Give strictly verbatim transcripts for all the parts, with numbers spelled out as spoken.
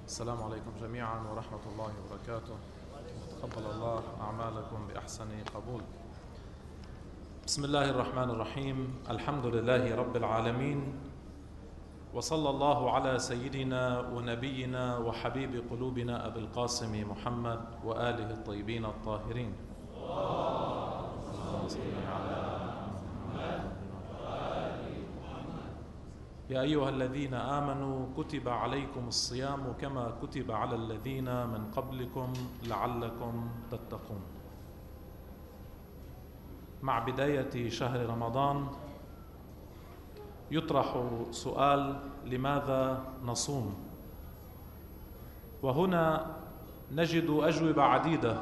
السلام عليكم جميعا ورحمة الله وبركاته. تقبل الله أعمالكم بأحسن قبول. بسم الله الرحمن الرحيم. الحمد لله رب العالمين، وصلى الله على سيدنا ونبينا وحبيب قلوبنا أبي القاسم محمد وآله الطيبين الطاهرين. اللهم صل على يا أيها الذين آمنوا كتب عليكم الصيام كما كتب على الذين من قبلكم لعلكم تتقون. مع بداية شهر رمضان يطرح سؤال: لماذا نصوم؟ وهنا نجد أجوبة عديدة،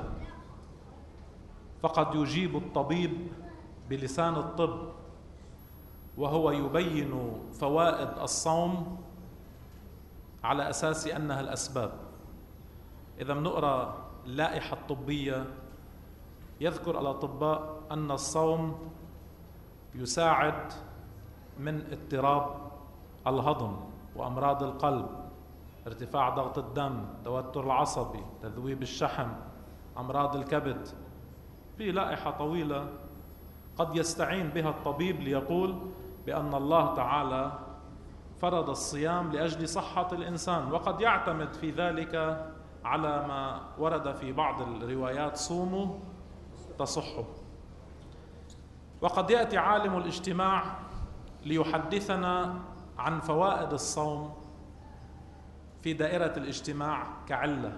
فقد يجيب الطبيب بلسان الطب وهو يبين فوائد الصوم على أساس أنها الأسباب. إذا بنقرأ اللائحة الطبية يذكر الأطباء أن الصوم يساعد من اضطراب الهضم وأمراض القلب، ارتفاع ضغط الدم، توتر العصبي، تذويب الشحم، أمراض الكبد. في لائحة طويلة قد يستعين بها الطبيب ليقول بأن الله تعالى فرض الصيام لأجل صحة الإنسان، وقد يعتمد في ذلك على ما ورد في بعض الروايات: صوموا تصحوا. وقد يأتي عالم الاجتماع ليحدثنا عن فوائد الصوم في دائرة الاجتماع كعلة،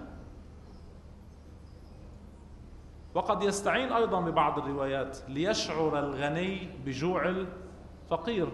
وقد يستعين أيضا ببعض الروايات ليشعر الغني بجوع الفقير،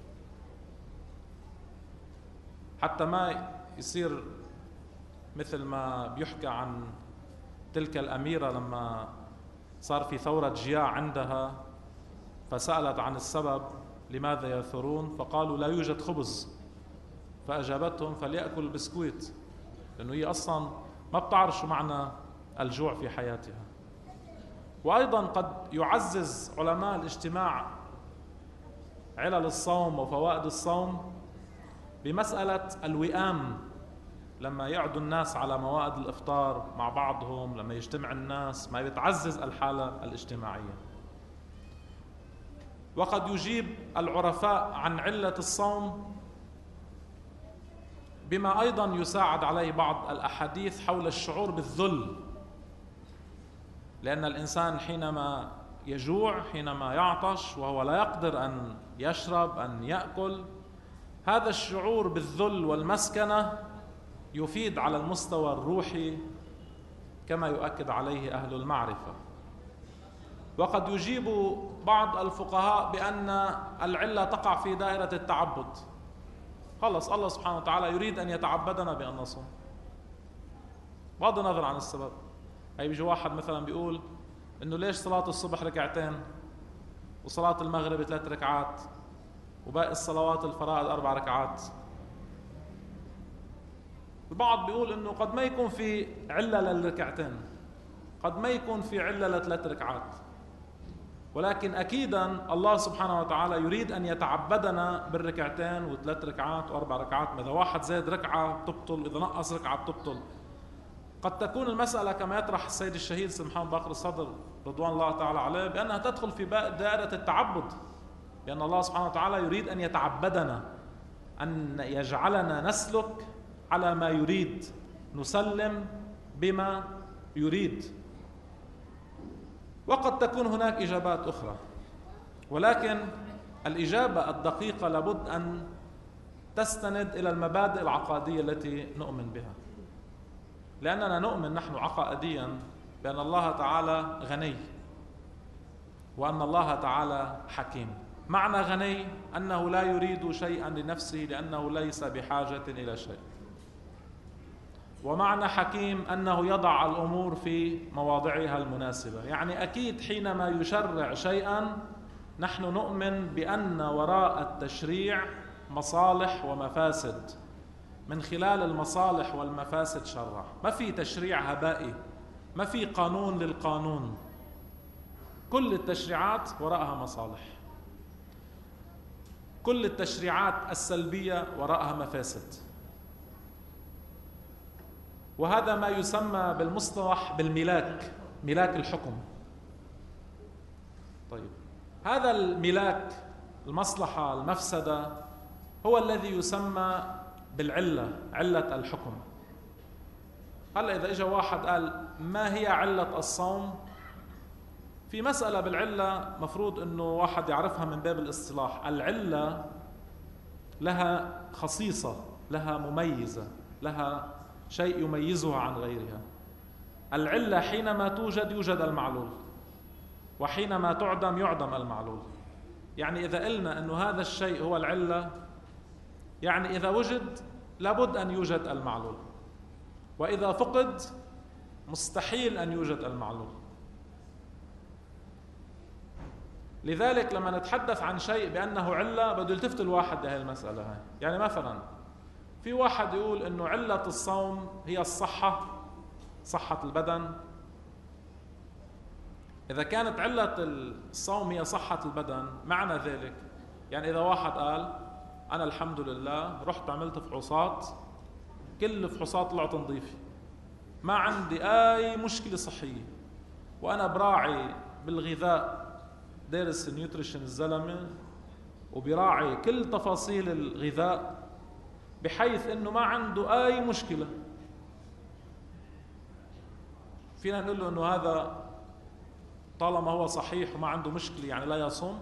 حتى ما يصير مثل ما بيحكى عن تلك الأميرة لما صار في ثورة جياع عندها فسألت عن السبب لماذا يثورون، فقالوا لا يوجد خبز، فأجابتهم فليأكل البسكويت، لأنه هي أصلا ما بتعرف شو معنى الجوع في حياتها. وأيضا قد يعزز علماء الاجتماع علل الصوم وفوائد الصوم بمسألة الوئام، لما يقعد الناس على موائد الإفطار مع بعضهم، لما يجتمع الناس، ما يتعزز الحالة الاجتماعية. وقد يجيب العرفاء عن علة الصوم بما أيضا يساعد عليه بعض الأحاديث حول الشعور بالذل، لأن الإنسان حينما يجوع، حينما يعطش وهو لا يقدر أن يشرب أن يأكل، هذا الشعور بالذل والمسكنة يفيد على المستوى الروحي كما يؤكد عليه أهل المعرفة. وقد يجيب بعض الفقهاء بأن العلة تقع في دائرة التعبد. خلص الله سبحانه وتعالى يريد أن يتعبدنا بأن نصوم بغض النظر عن السبب. هي بيجي واحد مثلا بيقول إنه ليش صلاة الصبح ركعتين وصلاة المغرب ثلاث ركعات وباقي الصلوات الفرائض أربع ركعات؟ البعض بيقول إنه قد ما يكون في علة للركعتين، قد ما يكون في علة لثلاث ركعات، ولكن أكيدا الله سبحانه وتعالى يريد أن يتعبدنا بالركعتين وثلاث ركعات وأربع ركعات. إذا واحد زاد ركعة بتبطل، إذا نقص ركعة بتبطل. قد تكون المسألة كما يطرح السيد الشهيد سيد محمد باقر الصدر رضوان الله تعالى عليه بأنها تدخل في دائرة التعبد، لأن الله سبحانه وتعالى يريد أن يتعبدنا، أن يجعلنا نسلك على ما يريد، نسلم بما يريد. وقد تكون هناك إجابات أخرى، ولكن الإجابة الدقيقة لابد أن تستند إلى المبادئ العقادية التي نؤمن بها، لأننا نؤمن نحن عقائديا بأن الله تعالى غني وأن الله تعالى حكيم. معنى غني أنه لا يريد شيئا لنفسه لأنه ليس بحاجة إلى شيء، ومعنى حكيم أنه يضع الأمور في مواضعها المناسبة. يعني أكيد حينما يشرع شيئا نحن نؤمن بأن وراء التشريع مصالح ومفاسد، من خلال المصالح والمفاسد شرع. ما في تشريع هبائي، ما في قانون للقانون، كل التشريعات وراءها مصالح. كل التشريعات السلبية وراءها مفاسد. وهذا ما يسمى بالمصطلح بالملاك، ملاك الحكم. طيب هذا الملاك، المصلحة، المفسدة، هو الذي يسمى بالعلة، علة الحكم. هلا إذا إجا واحد قال ما هي علة الصوم؟ في مسألة بالعلة مفروض إنه واحد يعرفها من باب الاصطلاح. العلة لها خصيصة، لها مميزة، لها شيء يميزها عن غيرها. العلة حينما توجد يوجد المعلول، وحينما تعدم يعدم المعلول. يعني إذا قلنا أنه هذا الشيء هو العلة، يعني إذا وجد لابد أن يوجد المعلول، وإذا فقد مستحيل أن يوجد المعلول. لذلك لما نتحدث عن شيء بأنه علة بده يلتفت الواحد لهي المسألة هاي. يعني مثلا في واحد يقول أنه علة الصوم هي الصحة، صحة البدن. إذا كانت علة الصوم هي صحة البدن، معنى ذلك يعني إذا واحد قال أنا الحمد لله رحت عملت فحوصات، كل الفحوصات طلعت نظيفة، ما عندي أي مشكلة صحية، وأنا براعي بالغذاء، دارس النيوتريشن الزلمة، وبراعي كل تفاصيل الغذاء بحيث إنه ما عنده أي مشكلة، فينا نقول له إنه هذا طالما هو صحيح وما عنده مشكلة يعني لا يصوم؟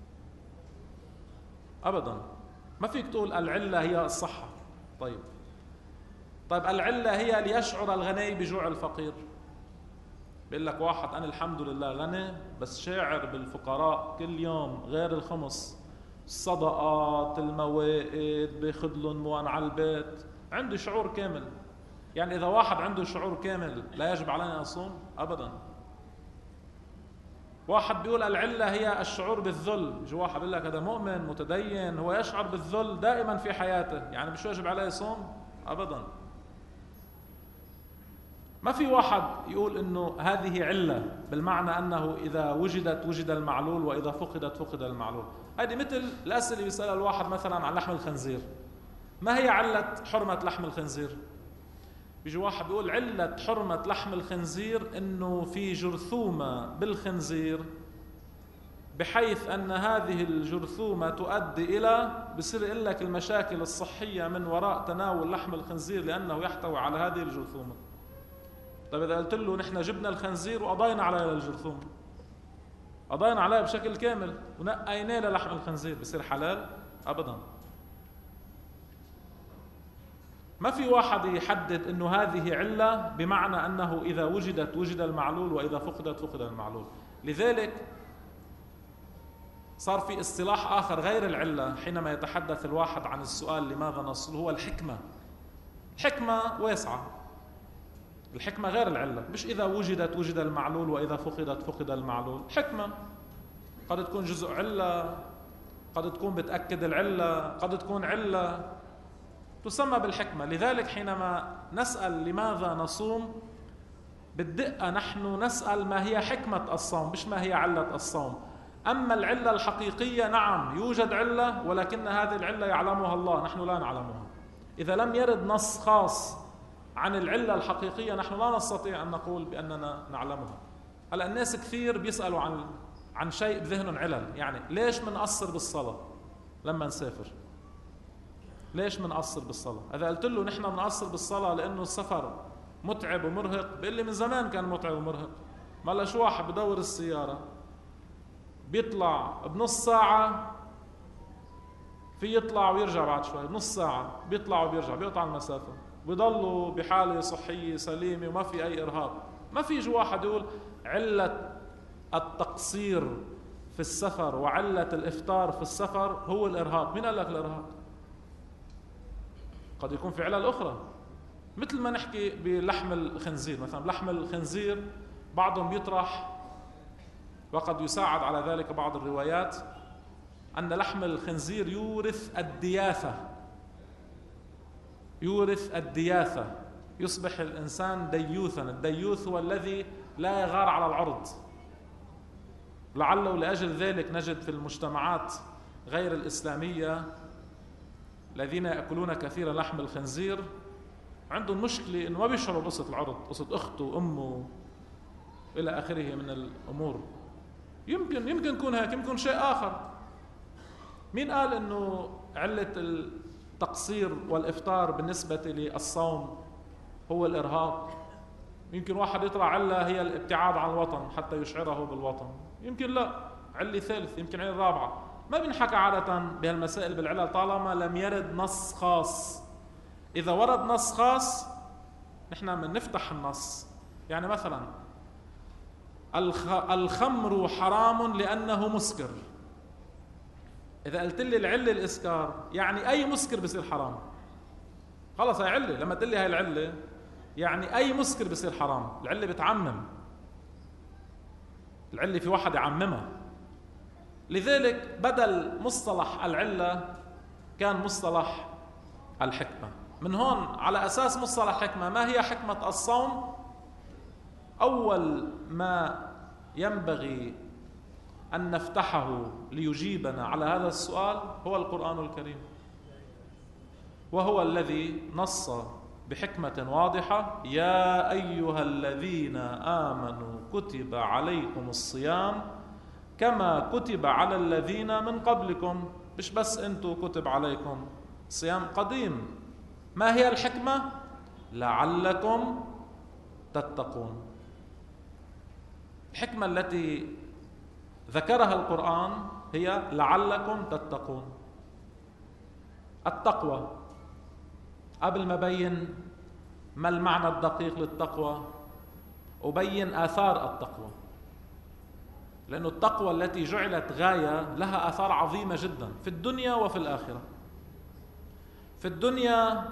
أبدا. ما فيك تقول العلة هي الصحة. طيب طيب العلة هي ليشعر الغني بجوع الفقير. بيقول لك واحد أنا الحمد لله غني بس شاعر بالفقراء كل يوم غير الخمس، الصدقات، الموائد، بياخذ لهم موان على البيت، عنده شعور كامل. يعني إذا واحد عنده شعور كامل لا يجب عليه أن يصوم؟ أبدا. واحد بيقول العلة هي الشعور بالذل، يجي واحد بيقول لك هذا مؤمن متدين هو يشعر بالذل دائما في حياته، يعني مش واجب عليه يصوم؟ أبدا. ما في واحد يقول إنه هذه علة بالمعنى أنه إذا وجدت وجد المعلول وإذا فقدت فقد المعلول. هذه مثل الأسئلة اللي بيسألها الواحد مثلا عن لحم الخنزير، ما هي علة حرمة لحم الخنزير؟ بيجي واحد بيقول علة حرمة لحم الخنزير إنه في جرثومة بالخنزير بحيث أن هذه الجرثومة تؤدي إلى، بصير يقول لك المشاكل الصحية من وراء تناول لحم الخنزير لأنه يحتوي على هذه الجرثومة. طيب إذا قلت له نحن جبنا الخنزير وقضينا على الجرثومة، قضينا عليه بشكل كامل ونقيناه للحم الخنزير، بصير حلال؟ أبدا. ما في واحد يحدد انه هذه علة بمعنى انه اذا وجدت وجد المعلول واذا فقدت فقد المعلول. لذلك صار في اصطلاح اخر غير العلة حينما يتحدث الواحد عن السؤال لماذا نصل، هو الحكمة. الحكمة واسعة، الحكمة غير العلة، مش اذا وجدت وجد المعلول واذا فقدت فقد المعلول. حكمة قد تكون جزء علة، قد تكون بتأكد العلة، قد تكون علة تسمى بالحكمة. لذلك حينما نسأل لماذا نصوم بالدقة نحن نسأل ما هي حكمة الصوم مش ما هي علة الصوم. أما العلة الحقيقية نعم يوجد علة، ولكن هذه العلة يعلمها الله، نحن لا نعلمها. إذا لم يرد نص خاص عن العلة الحقيقية نحن لا نستطيع أن نقول بأننا نعلمها. هلا الناس كثير بيسألوا عن عن شيء بذهنهم علل، يعني ليش منقصر بالصلاة لما نسافر؟ ليش منقصر بالصلاة؟ إذا قلت له نحن بنقصر بالصلاة لأنه السفر متعب ومرهق، بيقول لي من زمان كان متعب ومرهق. ما لا شو واحد بدور السيارة بيطلع بنص ساعة، في يطلع ويرجع بعد شوي، بنص ساعة بيطلع وبيرجع، بيقطع المسافة، بيضلوا بحالة صحية سليمة وما في أي إرهاق. ما في يجي واحد يقول علة التقصير في السفر وعلة الإفطار في السفر هو الإرهاق. مين قال لك الإرهاق؟ قد يكون في علل أخرى، مثل ما نحكي بلحم الخنزير مثلا. لحم الخنزير بعضهم بيطرح، وقد يساعد على ذلك بعض الروايات، أن لحم الخنزير يورث الدياثة، يورث الدياثة، يصبح الإنسان ديوثا. الديوث هو الذي لا يغار على العرض. لعله لأجل ذلك نجد في المجتمعات غير الإسلامية الذين يأكلون كثيرا لحم الخنزير عندهم مشكلة إنه ما بيشعروا بقصة العرض، قصة أخته وأمه إلى آخره من الأمور. يمكن يمكن يكون هيك، يمكن شيء آخر. مين قال إنه علة التقصير والإفطار بالنسبة للصوم هو الإرهاق؟ يمكن واحد يطلع علة هي الابتعاد عن الوطن حتى يشعره بالوطن، يمكن لا، علة ثالث، يمكن علة رابعة. ما بنحكى عادة بهالمسائل بالعلل طالما لم يرد نص خاص. إذا ورد نص خاص نحن بنفتح النص. يعني مثلا الخمر حرام لأنه مسكر، إذا قلت لي العلة الإسكار يعني أي مسكر بصير حرام، خلص هي علة. لما تقول لي هاي العلة يعني أي مسكر بصير حرام. العلة بتعمم، العلة في واحد يعممها. لذلك بدل مصطلح العلة كان مصطلح الحكمة. من هون على أساس مصطلح حكمة، ما هي حكمة الصوم؟ أول ما ينبغي أن نفتحه ليجيبنا على هذا السؤال هو القرآن الكريم، وهو الذي نص بحكمة واضحة: يا أيها الذين آمنوا كتب عليكم الصيام كما كتب على الذين من قبلكم. مش بس أنتوا كتب عليكم صيام قديم. ما هي الحكمة؟ لعلكم تتقون. الحكمة التي ذكرها القرآن هي لعلكم تتقون. التقوى، قبل ما بين ما المعنى الدقيق للتقوى أبين آثار التقوى، لأن التقوى التي جعلت غاية لها آثار عظيمة جدا في الدنيا وفي الآخرة. في الدنيا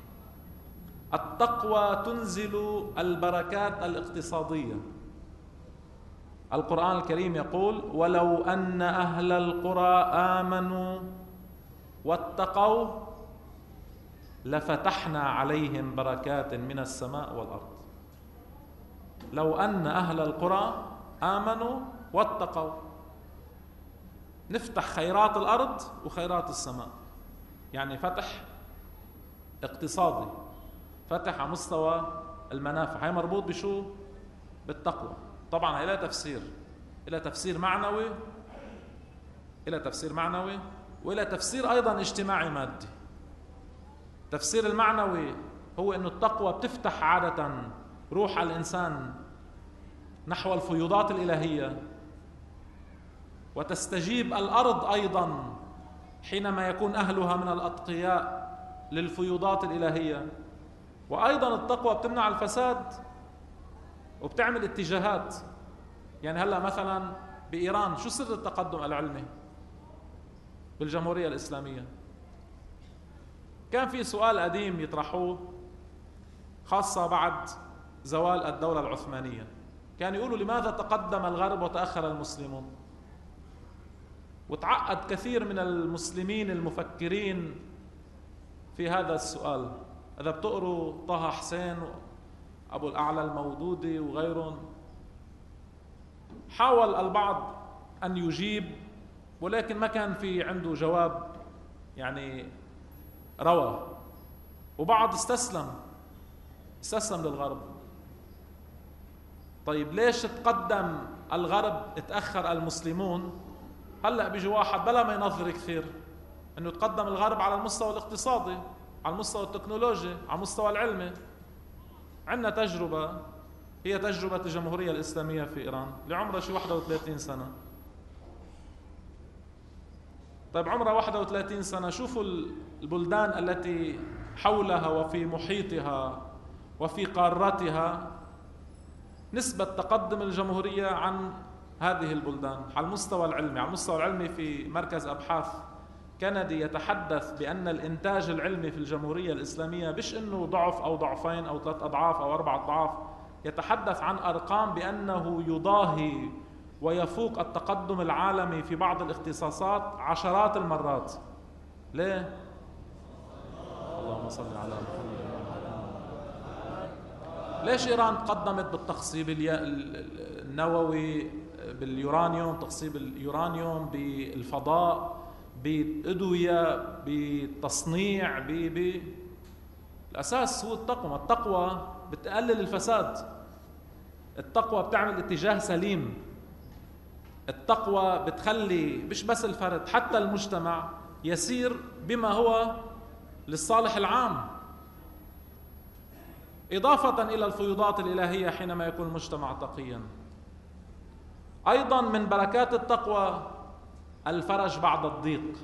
التقوى تنزل البركات الاقتصادية. القرآن الكريم يقول: ولو أن أهل القرى آمنوا واتقوا لفتحنا عليهم بركات من السماء والأرض. لو أن أهل القرى آمنوا واتقوا، نفتح خيرات الأرض وخيرات السماء. يعني فتح اقتصادي، فتح على مستوى المنافع. هي مربوط بشو؟ بالتقوى. طبعا هي لها تفسير، إلى تفسير معنوي، إلى تفسير معنوي وإلى تفسير أيضا اجتماعي مادي. التفسير المعنوي هو أن التقوى بتفتح عادة روح الإنسان نحو الفيوضات الإلهية، وتستجيب الأرض أيضا حينما يكون أهلها من الأتقياء للفيوضات الإلهية. وأيضا التقوى بتمنع الفساد وبتعمل اتجاهات. يعني هلأ مثلا بإيران شو سر التقدم العلمي بالجمهورية الإسلامية؟ كان في سؤال قديم يطرحوه خاصة بعد زوال الدولة العثمانية، كان يقولوا لماذا تقدم الغرب وتأخر المسلمون؟ وتعقد كثير من المسلمين المفكرين في هذا السؤال. إذا بتقروا طه حسين أبو الأعلى المودودي وغيرهم، حاول البعض أن يجيب ولكن ما كان في عنده جواب يعني روى، وبعض استسلم استسلم للغرب. طيب ليش تقدم الغرب تأخر المسلمون؟ هلأ بيجي واحد بلا ما ينظر كثير انه تقدم الغرب على المستوى الاقتصادي، على المستوى التكنولوجي، على المستوى العلمي. عندنا تجربة هي تجربة الجمهورية الإسلامية في إيران اللي عمرها شي واحد وثلاثين سنة. طيب عمرها واحد وثلاثين سنة، شوفوا البلدان التي حولها وفي محيطها وفي قارتها نسبة تقدم الجمهورية عن هذه البلدان على المستوى العلمي. على المستوى العلمي في مركز أبحاث كندي يتحدث بأن الإنتاج العلمي في الجمهورية الإسلامية مش إنه ضعف أو ضعفين أو ثلاث أضعاف أو أربعة أضعاف، يتحدث عن أرقام بأنه يضاهي ويفوق التقدم العالمي في بعض الاختصاصات عشرات المرات. ليه؟ اللهم صل على محمد. ليش إيران تقدمت بالتخصيب النووي، باليورانيوم، تخصيب اليورانيوم، بالفضاء، بالأدوية، بالتصنيع، ب الأساس هو التقوى. التقوى بتقلل الفساد، التقوى بتعمل اتجاه سليم، التقوى بتخلي مش بس الفرد حتى المجتمع يسير بما هو للصالح العام، إضافة إلى الفيوضات الإلهية حينما يكون المجتمع تقيا. أيضا من بركات التقوى الفرج بعد الضيق.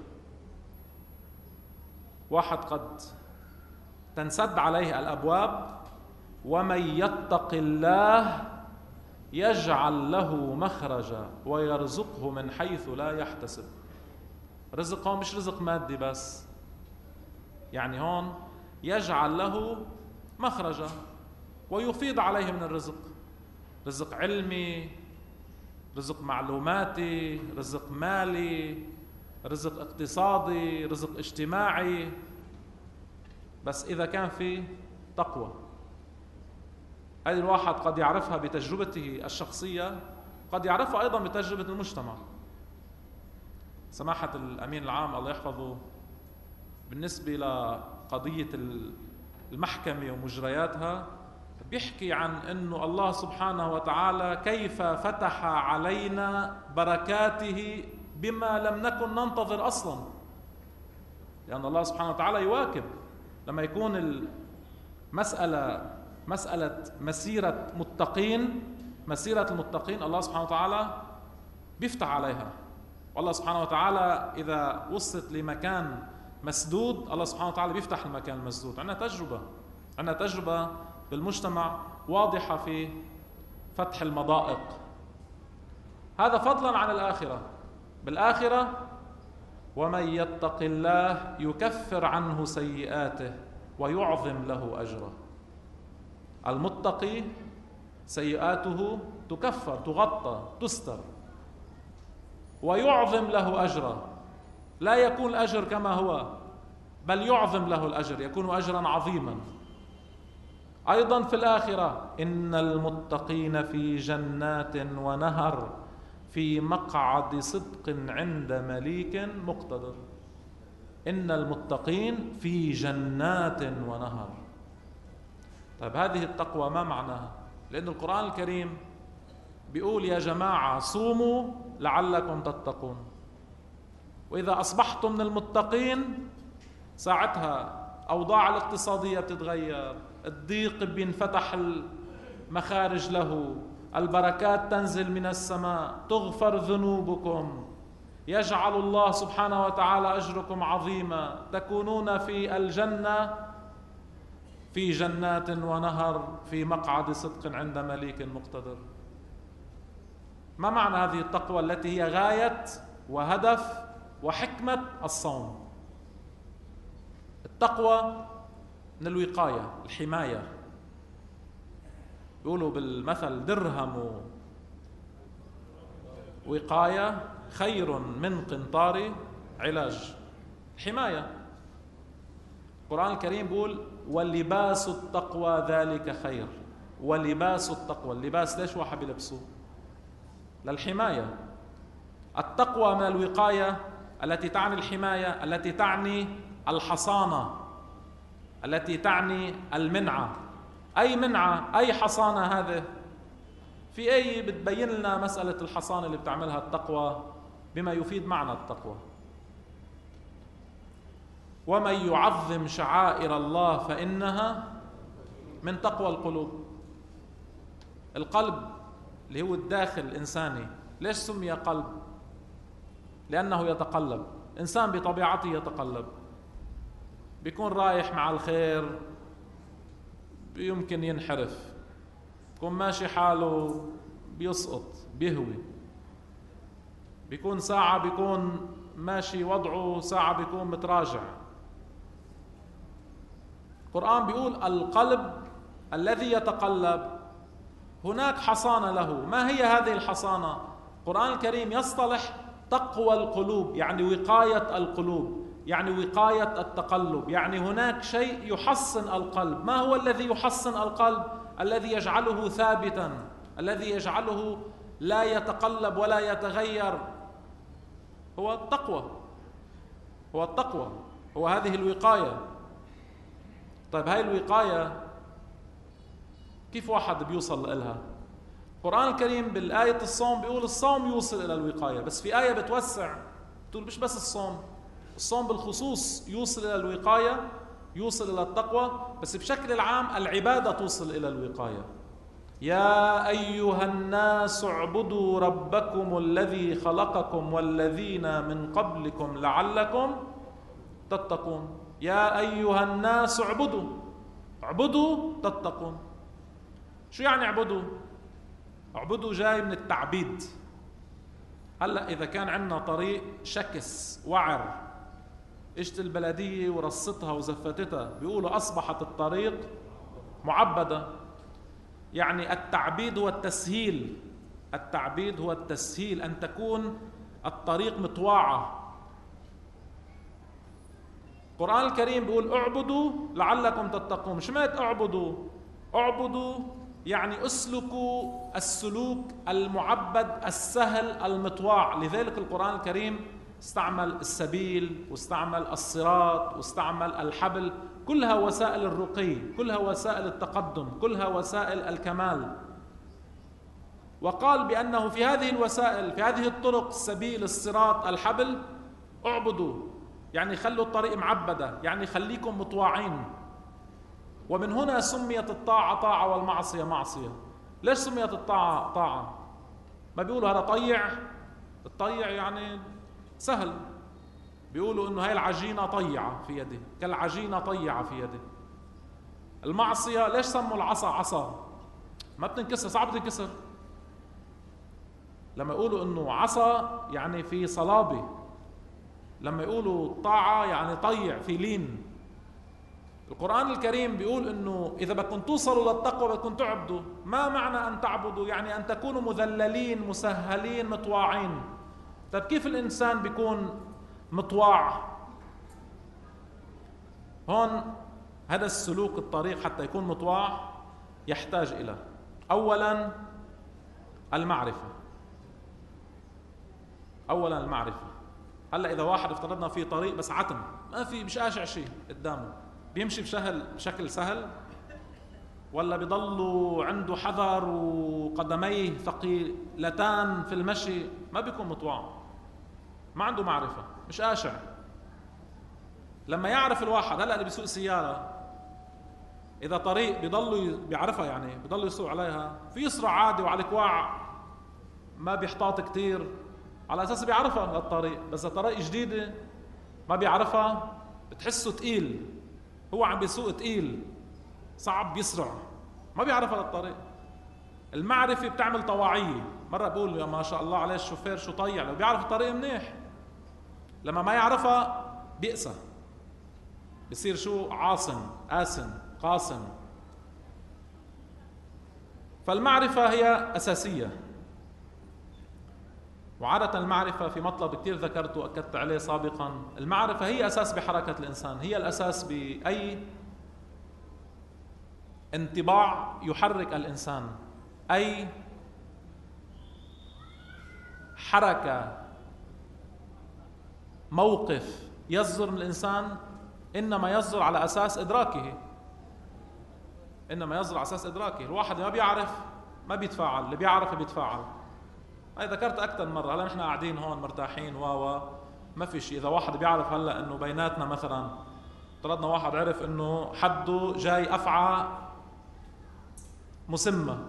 واحد قد تنسد عليه الأبواب، ومن يتق الله يجعل له مخرجا ويرزقه من حيث لا يحتسب. رزق هون مش رزق مادي بس، يعني هون يجعل له مخرجا ويفيض عليه من الرزق، رزق علمي، رزق معلوماتي، رزق مالي، رزق اقتصادي، رزق اجتماعي، بس إذا كان في تقوى. هذه الواحد قد يعرفها بتجربته الشخصية، قد يعرفها أيضا بتجربة المجتمع. سماحة الأمين العام الله يحفظه بالنسبة لقضية المحكمة ومجرياتها بيحكي عن أنه الله سبحانه وتعالى كيف فتح علينا بركاته بما لم نكن ننتظر أصلا، لأن الله سبحانه وتعالى يواكب لما يكون المسألة مسألة مسيرة متقين، مسيرة المتقين الله سبحانه وتعالى بيفتح عليها. والله سبحانه وتعالى إذا وصلت لمكان مسدود الله سبحانه وتعالى بيفتح المكان المسدود. عندنا تجربة عندنا تجربة بالمجتمع واضحة في فتح المضائق. هذا فضلا عن الآخرة. بالآخرة ومن يتق الله يكفر عنه سيئاته ويعظم له أجره. المتقي سيئاته تكفر، تغطى، تستر، ويعظم له أجره. لا يكون الأجر كما هو، بل يعظم له الأجر، يكون أجرا عظيما. أيضا في الآخرة إن المتقين في جنات ونهر في مقعد صدق عند مليك مقتدر. إن المتقين في جنات ونهر. طيب هذه التقوى ما معناها؟ لأن القرآن الكريم بيقول يا جماعة صوموا لعلكم تتقون، وإذا أصبحتم من المتقين ساعتها أوضاع الاقتصادية بتتغير، الضيق بينفتح المخارج له، البركات تنزل من السماء، تغفر ذنوبكم، يجعل الله سبحانه وتعالى أجركم عظيما، تكونون في الجنة في جنات ونهر في مقعد صدق عند مليك مقتدر. ما معنى هذه التقوى التي هي غاية وهدف وحكمة الصوم؟ التقوى من الوقاية، الحماية. يقولوا بالمثل درهم وقاية خير من قنطار علاج. حماية. القرآن الكريم بيقول ولباس التقوى ذلك خير. ولباس التقوى، اللباس ليش واحد بيلبسه؟ للحماية. التقوى من الوقاية التي تعني الحماية، التي تعني الحصانة، التي تعني المنعة. أي منعة؟ أي حصانة هذه؟ في أي بتبين لنا مسألة الحصانة اللي بتعملها التقوى بما يفيد معنى التقوى. ومن يعظم شعائر الله فإنها من تقوى القلوب. القلب اللي هو الداخل الإنساني ليش سمي قلب؟ لأنه يتقلب. إنسان بطبيعته يتقلب، بيكون رايح مع الخير يمكن ينحرف، بيكون ماشي حاله بيسقط بيهوي، بيكون ساعة بيكون ماشي وضعه، ساعة بيكون متراجع. القرآن بيقول القلب الذي يتقلب هناك حصانة له. ما هي هذه الحصانة؟ القرآن الكريم يصطلح تقوى القلوب، يعني وقاية القلوب، يعني وقاية التقلب، يعني هناك شيء يحصن القلب. ما هو الذي يحصن القلب؟ الذي يجعله ثابتا، الذي يجعله لا يتقلب ولا يتغير، هو التقوى. هو التقوى، هو هذه الوقاية. طيب هاي الوقاية كيف واحد بيوصل لها؟ القرآن الكريم بالآية الصوم بيقول الصوم يوصل إلى الوقاية، بس في آية بتوسع بتقول مش بس الصوم، الصوم بالخصوص يوصل إلى الوقاية، يوصل إلى التقوى، بس بشكل العام العبادة توصل إلى الوقاية. يا أيها الناس اعبدوا ربكم الذي خلقكم والذين من قبلكم لعلكم تتقون. يا أيها الناس اعبدوا، اعبدوا تتقون. شو يعني اعبدوا؟ اعبدوا جاي من التعبيد. هلأ إذا كان عندنا طريق شكس وعر، اجت البلدية ورصتها وزفتتها، بيقولوا أصبحت الطريق معبدة. يعني التعبيد هو التسهيل، التعبيد هو التسهيل، أن تكون الطريق مطواعة. القرآن الكريم بيقول اعبدوا لعلكم تتقون. مش مات اعبدوا، اعبدوا يعني اسلكوا السلوك المعبد السهل المطواع. لذلك القرآن الكريم استعمل السبيل واستعمل الصراط واستعمل الحبل، كلها وسائل الرقي، كلها وسائل التقدم، كلها وسائل الكمال. وقال بأنه في هذه الوسائل، في هذه الطرق، السبيل، الصراط، الحبل، اعبدوا يعني خلوا الطريق معبدة، يعني خليكم مطواعين. ومن هنا سميت الطاعة طاعة والمعصية معصية. ليش سميت الطاعة طاعة؟ ما بيقولوا هذا طيع، الطيع يعني سهل، بيقولوا انه هاي العجينة طيعة في يده، كالعجينة طيعة في يده. المعصية ليش سموا العصا عصا؟ ما بتنكسر، صعب تنكسر. لما يقولوا انه عصا يعني في صلابة، لما يقولوا طاعة يعني طيع في لين. القرآن الكريم بيقول انه اذا بدكم توصلوا للتقوى بدكم تعبدوا. ما معنى ان تعبدوا؟ يعني ان تكونوا مذللين مسهلين مطواعين. طيب كيف الانسان بيكون مطواع؟ هون هذا السلوك الطريق حتى يكون مطواع يحتاج الى اولا المعرفة. اولا المعرفة. هلا اذا واحد افترضنا في طريق بس عتم، ما في، مش قاشع شيء قدامه، بيمشي بشهل بشكل سهل ولا بيضلوا عنده حذر وقدميه ثقيلتان في المشي؟ ما بيكون مطواع، ما عنده معرفة، مش قاشع. لما يعرف الواحد، هلا اللي بيسوق سيارة اذا طريق بيضلوا بيعرفها، يعني بيضلوا يسوق عليها، في يسرع عادي وعلى كواع ما بيحتاط كتير على اساس بيعرفها الطريق. بس الطريق جديدة ما بيعرفها بتحسه تقيل، هو عم بيسوق تقيل صعب بيسرع، ما بيعرفها للطريق. المعرفة بتعمل طواعية. مرة بقول يا ما شاء الله عليه الشوفير شو طيع، لو بيعرف الطريق منيح. لما ما يعرفها بيأسى، بصير شو عاصم آسن قاسم. فالمعرفة هي أساسية. وعادة المعرفة في مطلب كتير ذكرته وأكدت عليه سابقا، المعرفة هي أساس بحركة الإنسان، هي الأساس بأي انطباع يحرك الإنسان، أي حركة موقف يصدر من الإنسان إنما يصدر على أساس إدراكه، إنما يصدر على أساس إدراكه. الواحد ما بيعرف ما بيتفاعل، اللي بيعرف بيتفاعل. هاي ذكرت أكثر مرة. هلا نحن قاعدين هون مرتاحين و ما في شيء. إذا واحد بيعرف هلا إنه بيناتنا مثلا افترضنا واحد عرف إنه حده جاي أفعى مسمى،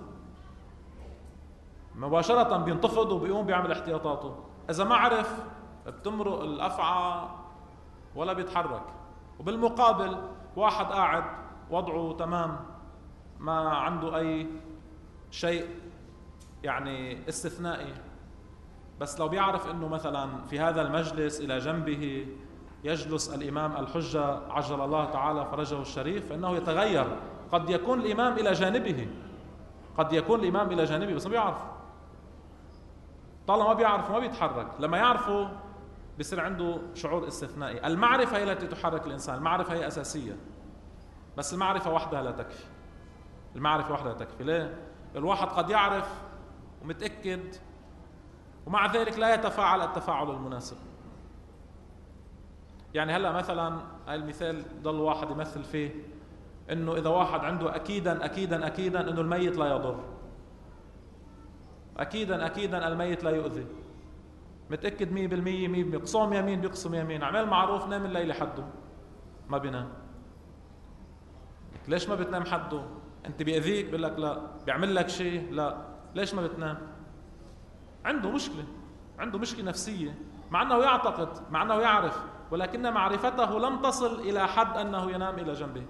مباشرة بينتفض وبيقوم بيعمل احتياطاته. إذا ما عرف بتمرق الأفعى ولا بيتحرك. وبالمقابل واحد قاعد وضعه تمام، ما عنده أي شيء يعني استثنائي، بس لو بيعرف انه مثلا في هذا المجلس الى جنبه يجلس الامام الحجة عجل الله تعالى فرجه الشريف، فانه يتغير. قد يكون الامام الى جانبه، قد يكون الامام الى جانبه بس ما بيعرف. طالما ما بيعرف ما بيتحرك. لما يعرفه بيصير عنده شعور استثنائي. المعرفة هي التي تحرك الانسان، المعرفة هي اساسية، بس المعرفة وحدها لا تكفي. المعرفة وحدها لا تكفي. ليه؟ الواحد قد يعرف ومتأكد ومع ذلك لا يتفاعل التفاعل المناسب. يعني هلا مثلا هاي المثال ضل واحد يمثل فيه، إنه إذا واحد عنده أكيدا أكيدا أكيدا إنه الميت لا يضر، أكيدا أكيدا الميت لا يؤذي، متأكد مية بالمية مية بالمية، قصوم يمين بيقسم يمين، عمل معروف نام الليل حده ما بينام. ليش ما بتنام حده؟ أنت بيأذيك؟ بيقول لك لا. بيعمل لك شيء؟ لا. ليش ما بتنام؟ عنده مشكلة، عنده مشكلة نفسية، مع أنه يعتقد، مع أنه يعرف، ولكن معرفته لم تصل إلى حد أنه ينام إلى جنبه.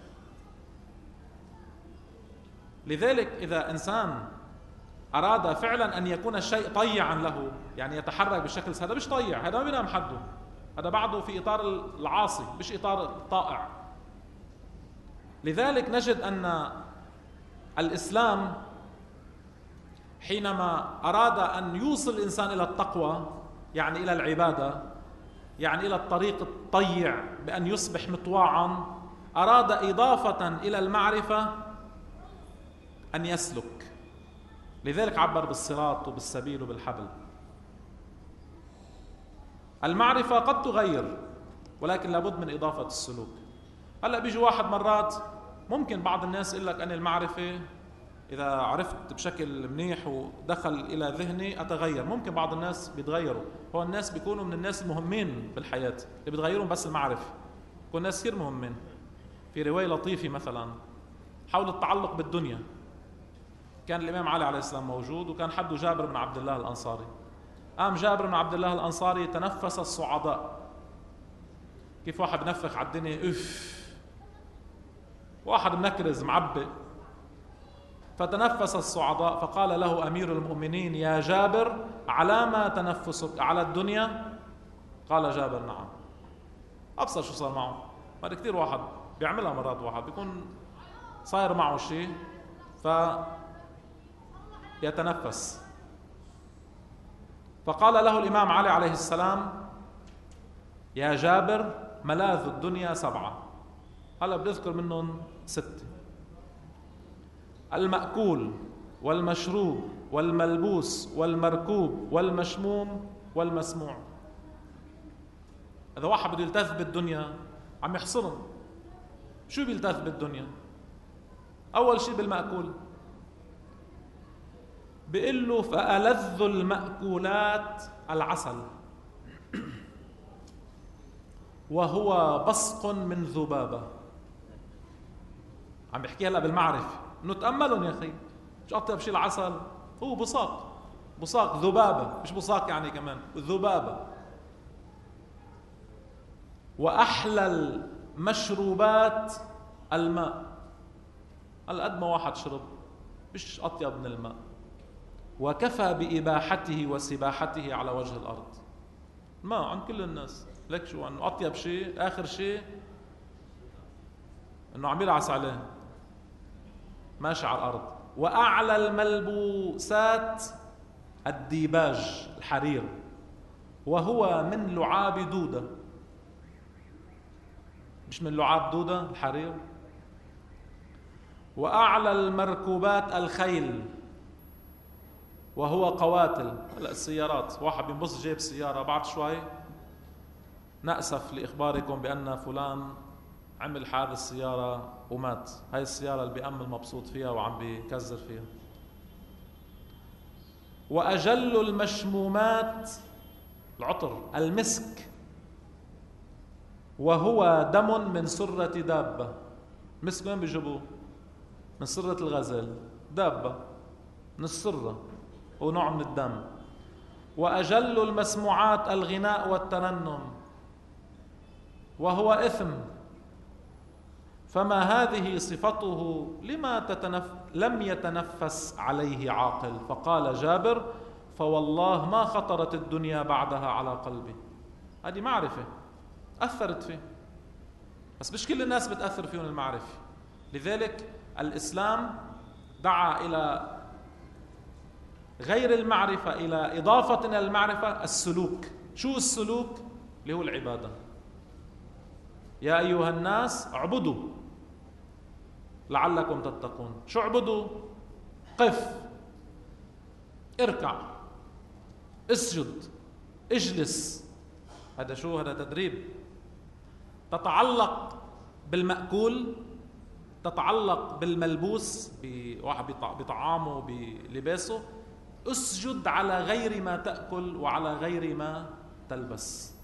لذلك إذا إنسان أراد فعلا أن يكون الشيء طيعا له، يعني يتحرك بشكل، هذا مش طيع، هذا ما بينام حده، هذا بعده في إطار العاصي مش إطار الطائع. لذلك نجد أن الإسلام حينما أراد أن يوصل الإنسان إلى التقوى، يعني إلى العبادة، يعني إلى الطريق الطيع بأن يصبح مطواعا، أراد إضافة إلى المعرفة أن يسلك. لذلك عبر بالصراط وبالسبيل وبالحبل. المعرفة قد تغير، ولكن لابد من إضافة السلوك. هلأ بيجي واحد مرات ممكن بعض الناس يقول لك أن المعرفة إذا عرفت بشكل منيح ودخل إلى ذهني أتغير. ممكن بعض الناس بيتغيروا، هو الناس بيكونوا من الناس المهمين بالحياة اللي بيتغيرون بس المعرفة، يكون ناس كثير مهمين. في رواية لطيفة مثلا حول التعلق بالدنيا، كان الإمام علي عليه السلام موجود وكان حده جابر بن عبد الله الأنصاري. قام جابر بن عبد الله الأنصاري تنفس الصعداء. كيف واحد بنفخ على الدنيا اف، واحد منكرز معبئ، فتنفس الصعداء. فقال له أمير المؤمنين يا جابر على ما تنفسك؟ على الدنيا؟ قال جابر نعم. أبصر شو صار معه. هذا كثير واحد بيعملها مرات، واحد بيكون صاير معه شيء فيتنفس. فقال له الإمام علي عليه السلام يا جابر ملاذ الدنيا سبعة، هلا بنذكر منهم ستة: المأكول والمشروب والملبوس والمركوب والمشموم والمسموع. إذا واحد بده يلتذ بالدنيا عم يحصرهم. شو بيلتذ بالدنيا؟ أول شيء بالمأكول، بيقول له فألذ المأكولات العسل وهو بصق من ذبابة. عم بحكي هلا بالمعرفة انه تأملهم يا اخي، مش اطيب شيء العسل؟ هو بصاق، بصاق ذبابة، مش بصاق يعني كمان ذبابة. وأحلى المشروبات الماء، هلا قد ما واحد شرب مش أطيب من الماء. وكفى بإباحته وسباحته على وجه الأرض. الماء عند كل الناس، لك شو أنه أطيب شيء، آخر شيء أنه عم يلعس عليه ماشي على الأرض. وأعلى الملبوسات الديباج الحرير، وهو من لعاب دودة، مش من لعاب دودة الحرير. وأعلى المركوبات الخيل، وهو قواتل. هلا السيارات، واحد بينبص جيب سيارة بعد شوي نأسف لإخباركم بأن فلان عمل حادث سيارة ومات. هاي السيارة اللي بيأمل مبسوط فيها وعم بيكزر فيها. وأجل المشمومات العطر المسك، وهو دم من سرة دابة. مسك وين بيجيبوه؟ من سرة الغزل، دابة من السرة ونوع من الدم. وأجل المسموعات الغناء والترنم، وهو إثم. فما هذه صفته لما تتنف... لم يتنفس عليه عاقل. فقال جابر فوالله ما خطرت الدنيا بعدها على قلبي. هذه معرفة أثرت فيه، بس مش كل الناس بتأثر فيهم المعرفة. لذلك الإسلام دعا إلى غير المعرفة، إلى إضافة إلى المعرفة السلوك. شو السلوك؟ اللي هو العبادة. يا أيها الناس اعبدوا لعلكم تتقون. شو اعبدوا؟ قف، اركع، اسجد، اجلس. هذا شو؟ هذا تدريب. تتعلق بالمأكول، تتعلق بالملبوس، بواحد بطعامه بلباسه، اسجد على غير ما تأكل وعلى غير ما تلبس.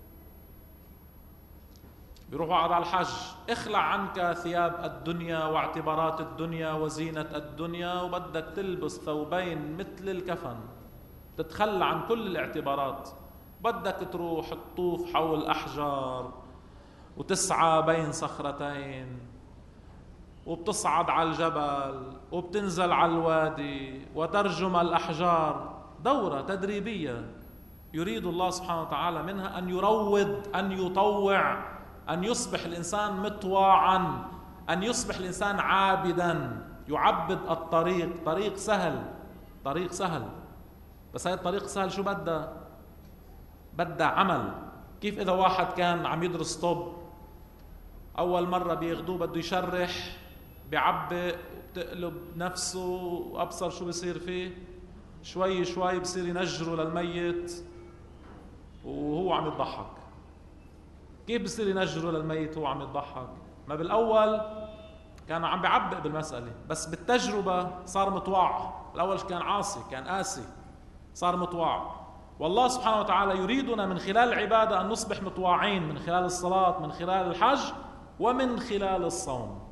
بيروح واحد على الحج، اخلع عنك ثياب الدنيا واعتبارات الدنيا وزينة الدنيا، وبدك تلبس ثوبين مثل الكفن، تتخلى عن كل الاعتبارات، بدك تروح تطوف حول أحجار وتسعى بين صخرتين وبتصعد على الجبل وبتنزل على الوادي وترجم الأحجار. دورة تدريبية يريد الله سبحانه وتعالى منها أن يروض، أن يطوع، أن يصبح الإنسان مطواعا، أن يصبح الإنسان عابدا، يعبد الطريق. طريق سهل، طريق سهل، بس هاي الطريق سهل شو بدها؟ بدها عمل. كيف إذا واحد كان عم يدرس طب، أول مرة بياخدوه بده يشرح، بيعبي وبتقلب نفسه وأبصر شو بيصير فيه، شوي شوي بصير ينجره للميت وهو عم يضحك. كيف بصير ينجره للميت وهو عم يضحك؟ ما بالأول كان عم بيعبق بالمسألة، بس بالتجربة صار مطواع. الأول كان عاصي، كان قاسي، صار مطواع. والله سبحانه وتعالى يريدنا من خلال العبادة أن نصبح مطواعين، من خلال الصلاة، من خلال الحج، ومن خلال الصوم.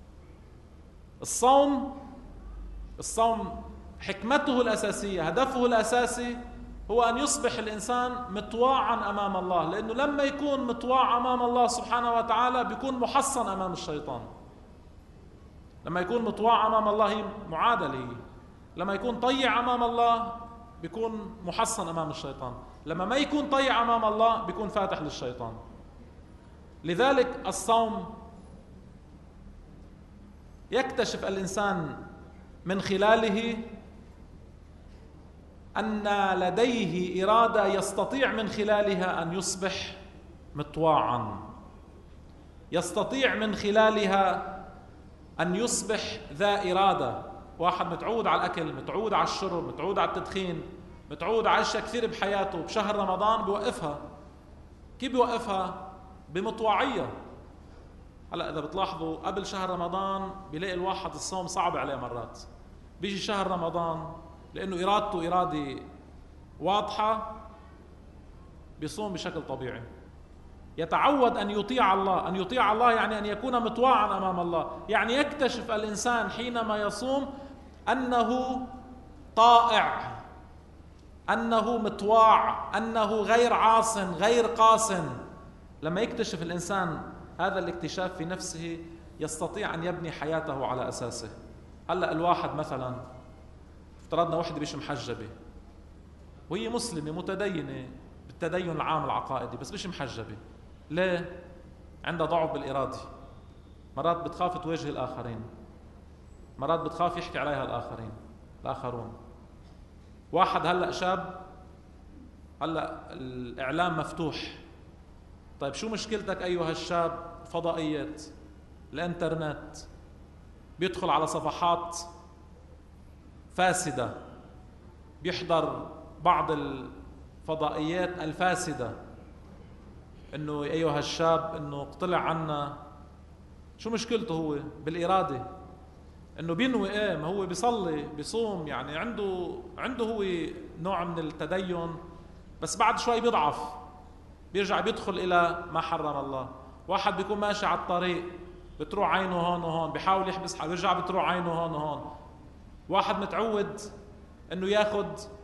الصوم الصوم حكمته الأساسية، هدفه الأساسي هو أن يصبح الإنسان مطواعا أمام الله، لأنه لما يكون مطواع أمام الله سبحانه وتعالى بيكون محصن أمام الشيطان. لما يكون مطواع أمام الله هي معادلة، لما يكون طيع أمام الله بيكون محصن أمام الشيطان، لما ما يكون طيع أمام الله بيكون فاتح للشيطان. لذلك الصوم يكتشف الإنسان من خلاله أن لديه إرادة يستطيع من خلالها أن يصبح مطواعا، يستطيع من خلالها أن يصبح ذا إرادة. واحد متعود على الأكل، متعود على الشرب، متعود على التدخين، متعود على أشياء كثير بحياته، بشهر رمضان بيوقفها. كيف بيوقفها؟ بمطواعية. هلا إذا بتلاحظوا قبل شهر رمضان بيلاقي الواحد الصوم صعب عليه مرات، بيجي شهر رمضان لأنه إرادته إرادة واضحة بيصوم بشكل طبيعي، يتعود أن يطيع الله. أن يطيع الله يعني أن يكون مطواعا أمام الله، يعني يكتشف الإنسان حينما يصوم أنه طائع، أنه مطواع، أنه غير عاص غير قاس. لما يكتشف الإنسان هذا الاكتشاف في نفسه يستطيع أن يبني حياته على أساسه. هلأ الواحد مثلا افترضنا وحدة مش محجبة وهي مسلمة متدينة بالتدين العام العقائدي، بس مش محجبة. ليه؟ عندها ضعف بالإرادة، مرات بتخاف تواجه الآخرين، مرات بتخاف يحكي عليها الآخرين الآخرون. واحد هلأ شاب، هلأ الإعلام مفتوح، طيب شو مشكلتك أيها الشاب؟ فضائيات، الانترنت، بيدخل على صفحات فاسدة، بيحضر بعض الفضائيات الفاسدة، انه ايها الشاب انه اقتلع عنا. شو مشكلته هو؟ بالإرادة، انه بينوي ايه، ما هو بيصلي بيصوم، يعني عنده عنده هو نوع من التدين، بس بعد شوي بيضعف، بيرجع بيدخل الى ما حرم الله. واحد بيكون ماشي على الطريق بتروح عينه هون وهون، بيحاول يحبس حاله، بيرجع بتروح عينه هون وهون. واحد متعود انه ياخد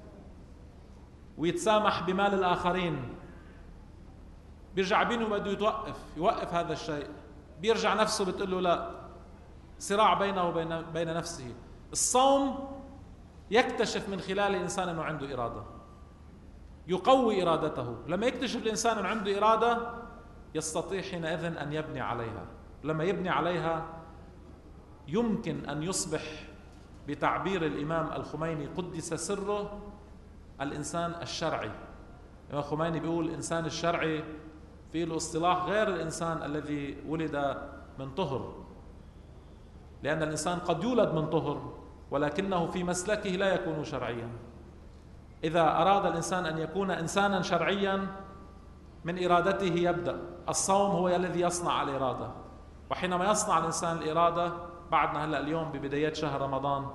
ويتسامح بمال الآخرين، بيرجع بينه بده يتوقف يوقف هذا الشيء، بيرجع نفسه بتقول له لا، صراع بينه وبين بين نفسه. الصوم يكتشف من خلال الإنسان أنه عنده إرادة، يقوي إرادته. لما يكتشف الإنسان أنه عنده إرادة يستطيع حينئذ أن يبني عليها. لما يبني عليها يمكن أن يصبح بتعبير الإمام الخميني قدس سره الإنسان الشرعي. الإمام الخميني بيقول الإنسان الشرعي في له اصطلاح غير الإنسان الذي ولد من طهر، لأن الإنسان قد يولد من طهر ولكنه في مسلكه لا يكون شرعيا. إذا أراد الإنسان أن يكون إنسانا شرعيا من إرادته يبدأ. الصوم هو الذي يصنع الإرادة. وحينما يصنع الإنسان الإرادة، بعدنا هلأ اليوم ببدايات شهر رمضان،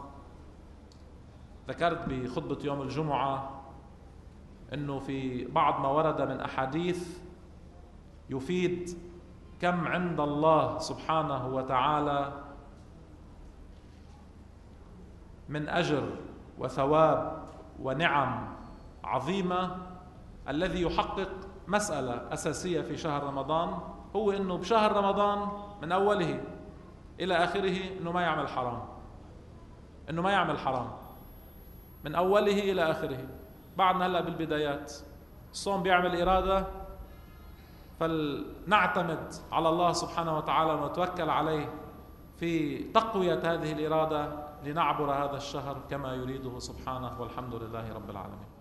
ذكرت بخطبة يوم الجمعة أنه في بعض ما ورد من أحاديث يفيد كم عند الله سبحانه وتعالى من أجر وثواب ونعم عظيمة، الذي يحقق مسألة أساسية في شهر رمضان، هو أنه بشهر رمضان من أوله إلى آخره أنه ما يعمل حرام، أنه ما يعمل حرام من أوله إلى آخره. بعدنا هلأ بالبدايات، الصوم بيعمل إرادة، فلنعتمد على الله سبحانه وتعالى ونتوكل عليه في تقوية هذه الإرادة لنعبر هذا الشهر كما يريده سبحانه، والحمد لله رب العالمين.